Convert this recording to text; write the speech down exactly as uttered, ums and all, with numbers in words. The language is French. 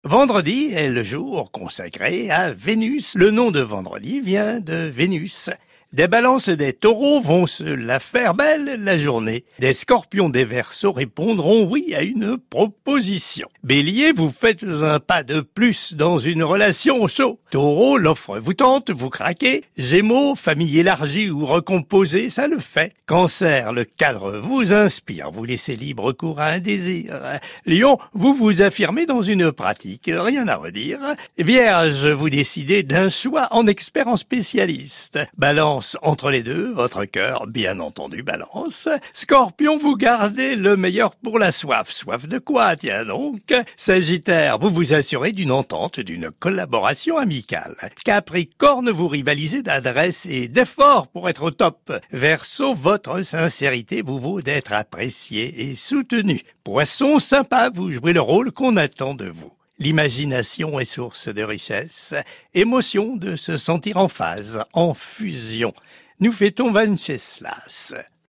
Vendredi est le jour consacré à Vénus. Le nom de vendredi vient de Vénus. Des balances et des taureaux vont se la faire belle la journée. Des scorpions des verseaux répondront oui à une proposition. Bélier, vous faites un pas de plus dans une relation chaude. Taureau, l'offre vous tente, vous craquez. Gémeaux, famille élargie ou recomposée, ça le fait. Cancer, le cadre vous inspire, vous laissez libre cours à un désir. Lion, vous vous affirmez dans une pratique, rien à redire. Vierge, vous décidez d'un choix en expert en spécialiste. Balance, entre les deux, votre cœur, bien entendu, balance. Scorpion, vous gardez le meilleur pour la soif. Soif de quoi, tiens donc? Sagittaire, vous vous assurez d'une entente, d'une collaboration amicale. Capricorne, vous rivalisez d'adresse et d'effort pour être au top. Verseau, votre sincérité vous vaut d'être apprécié et soutenu. Poisson, sympa, vous jouez le rôle qu'on attend de vous. L'imagination est source de richesse, émotion de se sentir en phase, en fusion. Nous fêtons Venceslas.